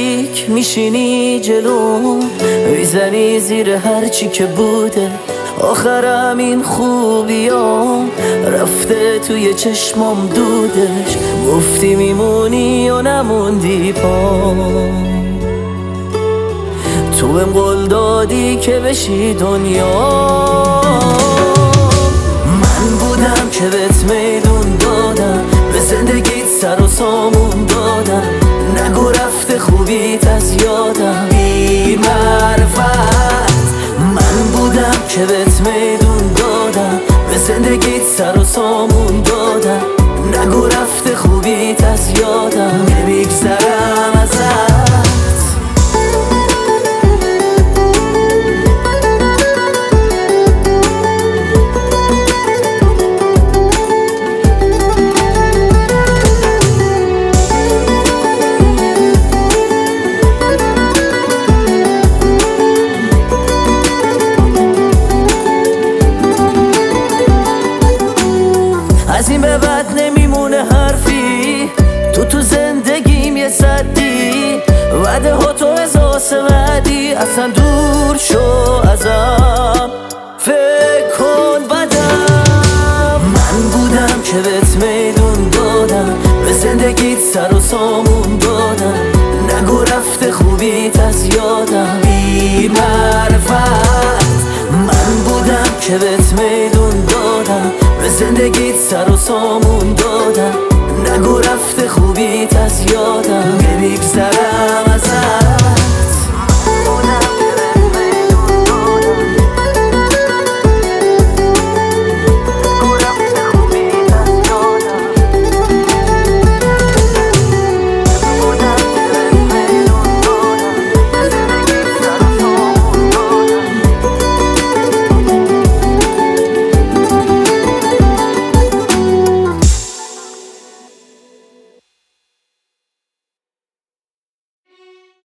نزدیک میشینی جلو، میزنی زیر هرچی که بوده. آخرم این خوبیام رفته توی چشمام دودش. گفتی میمونی و نموندی پام، تو بهم قول دادی که بشی دنیا. من بودم که بهت میدون دادم، به زندگیت سر و سامون دادم. نگو رفته خوبیت از یادم بی معرفت. من بودم که بهت میدون دادم، به زندگیت سر و سامون دادم. نگو رفته خوبیت از یادم نمیگذرم ازت. از این به بعد نمیمونه حرفی، تو زندگیم یه صدی. وعده ها تو احساس بعدی، اصلا دور شو ازم، فکر کن بدم. من بودم که بهت میدون دادم، به زندگیت سر و سامون دادم. نگو رفته خوبیت از یادم بی معرفت. من بودم که بهت میدون دادم، به زندگیت سر و سامون دادم. نگو رفته خوبیت از یادم نمیگذرم از